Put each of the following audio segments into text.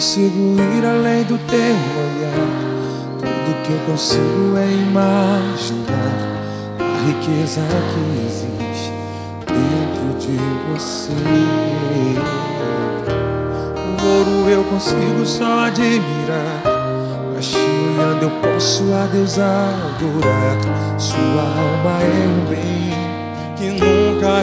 consigo ir além do teu olhar. Tudo que eu consigo é imaginar a riqueza que existe dentro de você. O ouro eu consigo só admirar, mas te olhando eu posso a Deus adorar. Sua alma é um bem que nunca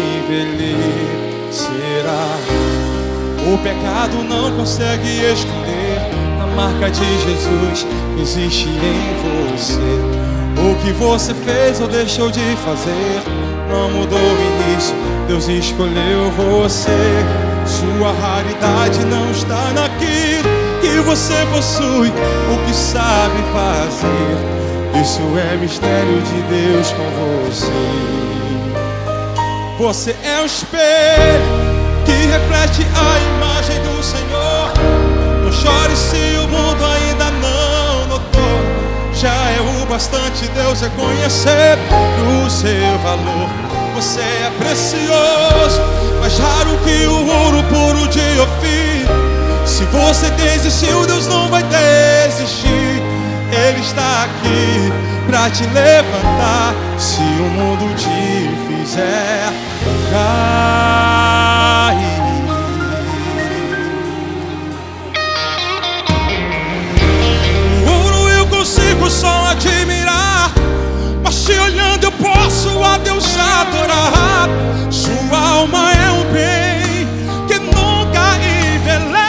envelhecerá. O pecado não consegue esconder a marca de Jesus que existe em você. O que você fez ou deixou de fazer não mudou o início, Deus escolheu você. Sua raridade não está naquilo que você possui, o que sabe fazer. Isso é mistério de Deus com você. Você é um espelho que reflete a imagem do Senhor. Não chore se o mundo ainda não notou. Já é o bastante Deus reconhecer o seu valor. Você é precioso, mais raro que o ouro puro de Ofir. Se você desistiu, Deus não vai desistir. Ele está aqui pra te levantar se o mundo te fizer cair. O ouro eu consigo só admirar, mas te olhando eu posso a Deus adorar. Sua alma é um bem que nunca envelhecerá.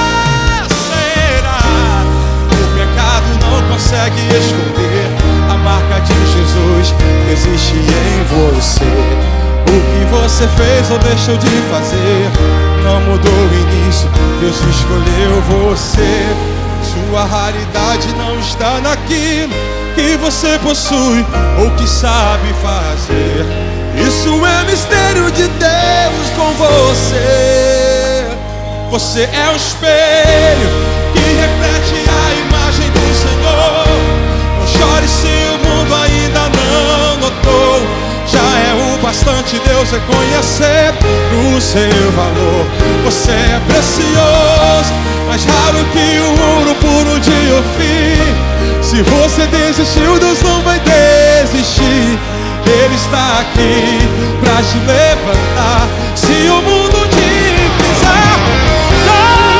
O pecado não consegue esconder a marca de Jesus que existe em você. O que você fez ou deixou de fazer não mudou o início, Deus escolheu você. Sua raridade não está naquilo que você possui ou que sabe fazer. Isso é mistério de Deus com você. Você é um espelho que reflete a imagem do Senhor. Não chore se o mundo ainda não notou. Já é o bastante Deus reconhecer o seu valor. Você é precioso, mais raro que o ouro puro de Ofir. Se você desistiu, Deus não vai desistir. Ele está aqui pra te levantar se o mundo te fizer cair.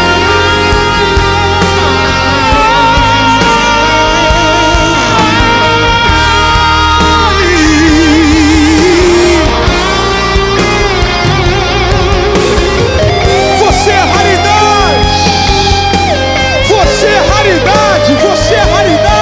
Você é raridade, você é raridade, você é raridade.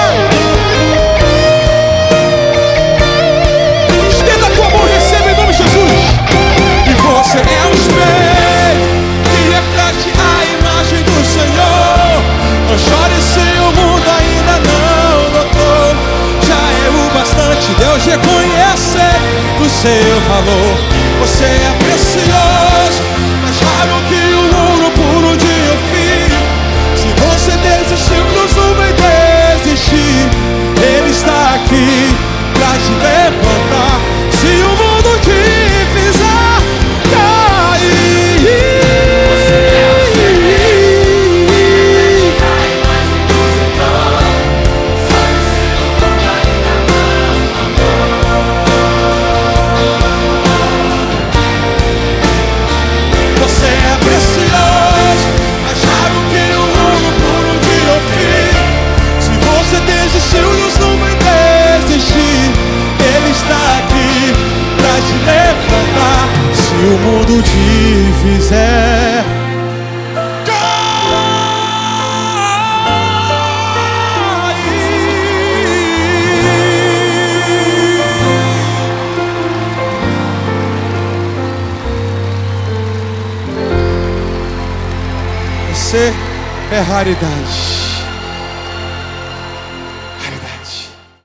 Estenda a tua mão e receba em nome de Jesus. E você é um espelho que reflete a imagem do Senhor. Não chore se o mundo ainda não notou. Já é o bastante Deus reconhecer o seu valor. Você é precioso, mais raro que o ouro puro de Ofir. Se você desistiu, Deus não vai desistir. Ele está aqui pra te levantar se o mundo te fizer cair. Você é o Você é precioso, mais raro que o ouro puro de Ofir. Se você desistiu, Deus não vai desistir. Ele está aqui pra te levantar se o mundo te fizer cair. Você é raridade.